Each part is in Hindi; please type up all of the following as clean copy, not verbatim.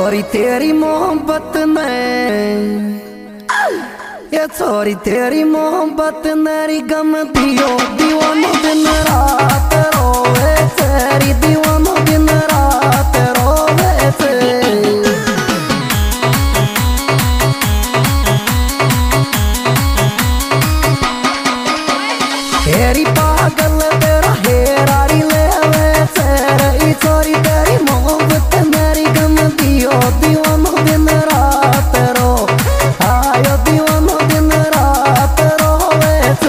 छोरी तेरी मोहब्बत ने, ये छोरी तेरी मोहब्बत मेरी गम दियो दीवानो दिन रात रोवे तेरी दीवानो दिन रात रोवे तेरी पागल तेरा हेरारी लेवे तेरी छोरी तेरी मोहब्बत मेरी गम दियो दीवानो दिन रात रो आयो दीवानो दिन रात रोवे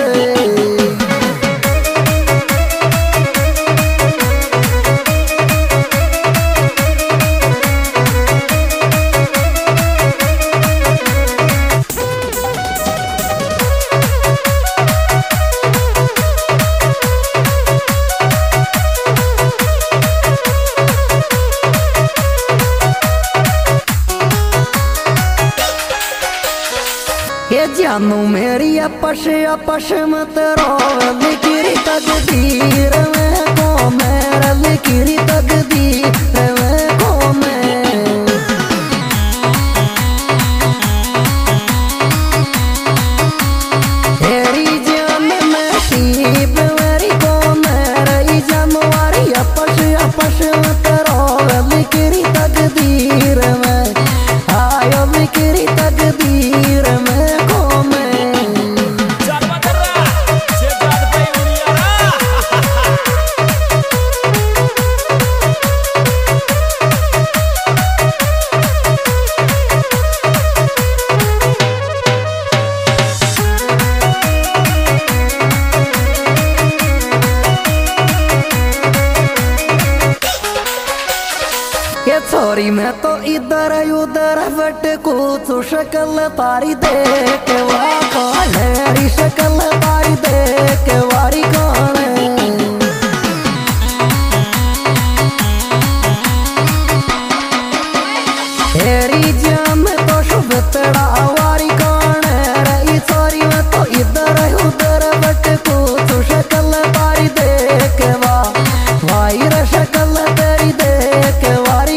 ये जानू मेरी अपश मत रोवे लिखी तकदीर में को मेरा लिखी तकदीर में को तेरी जान नसीब मेरी को मेरी जानवारी अपश मत रोवे लिखी तकदीर में आयो लिखी तकदीर में ये छोरी मैं तो इधर उधर भटकू तू शक्ल तारी देख वारी शक्ल तारी देख वारी कौन तेरी जान तो शुभ तेरा वारी कौन रही छोरी मैं तो इधर उधर भटकू तू शक्ल तारी देख वाई रे शक्ल तेरी देख वारी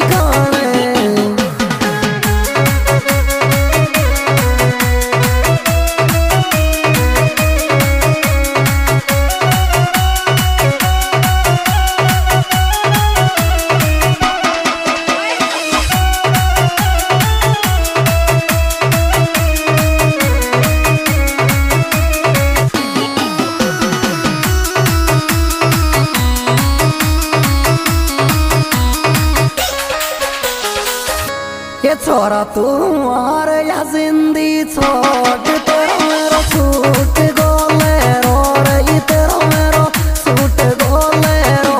ये छोरा तू मार या जिंदगी छोड़ तेरा मेरा सूट गोले रो रही तेरा मेरा सूट गोले रो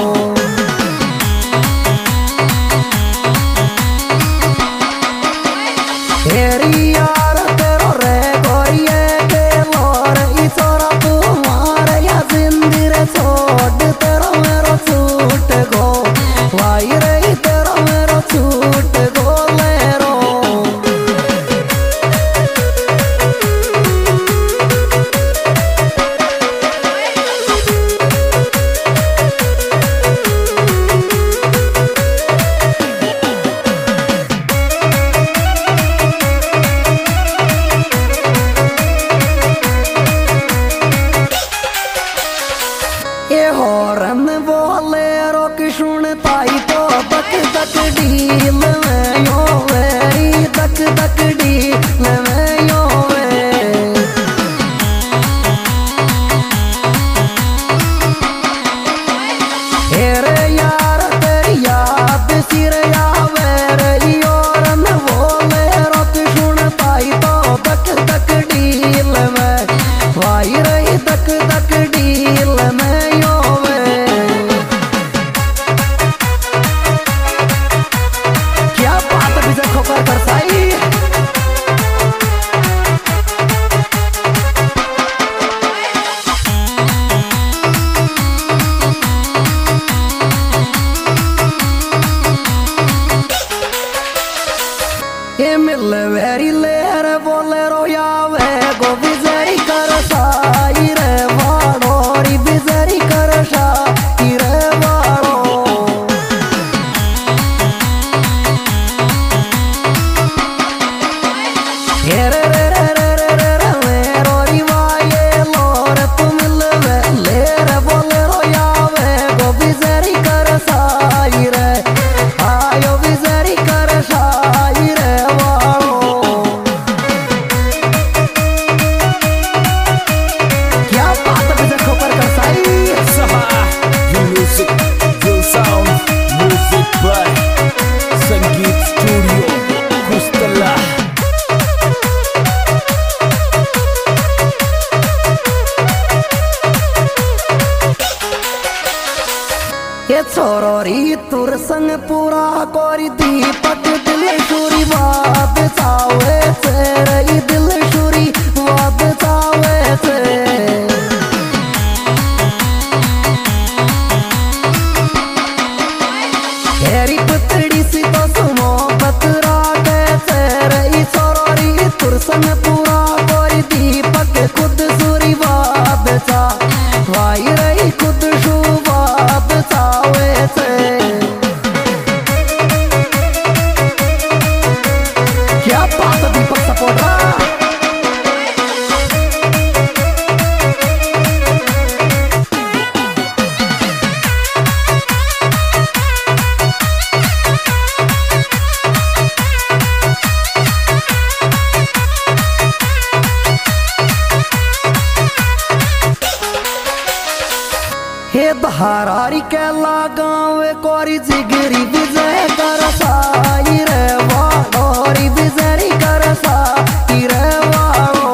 तेरी यार तेरो रे गोरिये के लोर ई छोरा तू मार या जिंदगी रे छोड़ तेरा मेरा सूट गो वाई रे तेरा मेरा सूट गो सोरोरी तुर संग पूरा कोरी दीपक दिल शूरी बात सावे से रही दिल शूरी बात सावे से हेरी पतड़ी सी तो सुनो बतरा कैसे रही सोरोरी तुर संग पूरा कोरी दीपक खुद सूरी बात सा वाई रही खुद शू बात सावे से क्या बात है दीपक सपोर्ट रहा हे धारारी के लगाव कोरी जिगरी विजय कर साई रे वाड़ोरी विजरी कर साई रे वाड़ो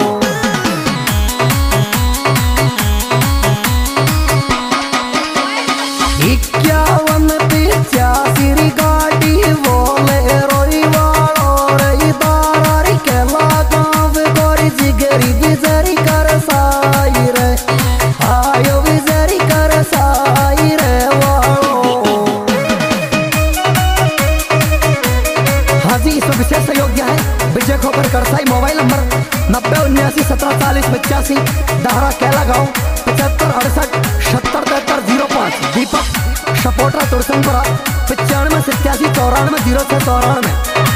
51 गाड़ी बोले रोई वाड़ो रे धारारी के लगाव कोरी जिगरी विजरी कर साई रे आयो विजरी कर साई रे वाड़ो। हाँ जी, इसमें विशेष सहयोगी है विजय खोकर करसाई। मोबाइल नंबर 9079174085, दाहरा कैला गाँव 7568707305। दीपक सपोर्टर तुरसंगपुरा 9587849094।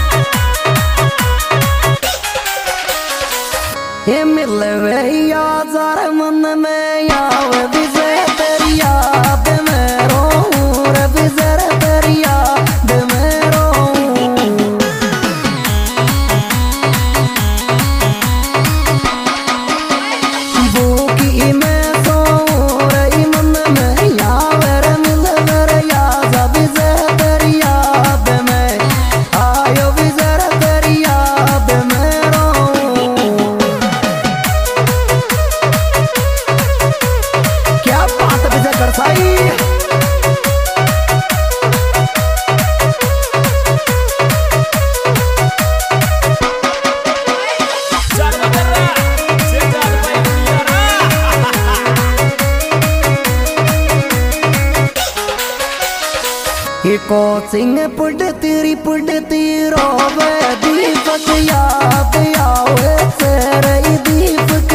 ये मिले वे यार मन में आवे विजय तेरी याद में रोऊं रे विजय तेरी याद में रोऊं। भूखी मैं सोऊं रे मन में आवे रे मिले मेरे याद विजय तेरी याद में आयो विजय तेरी याद में रोऊं। क्या बात है विजय करसाई। कोचिंग पुड़ती रोवे दीपक याद आवे से रही दीपक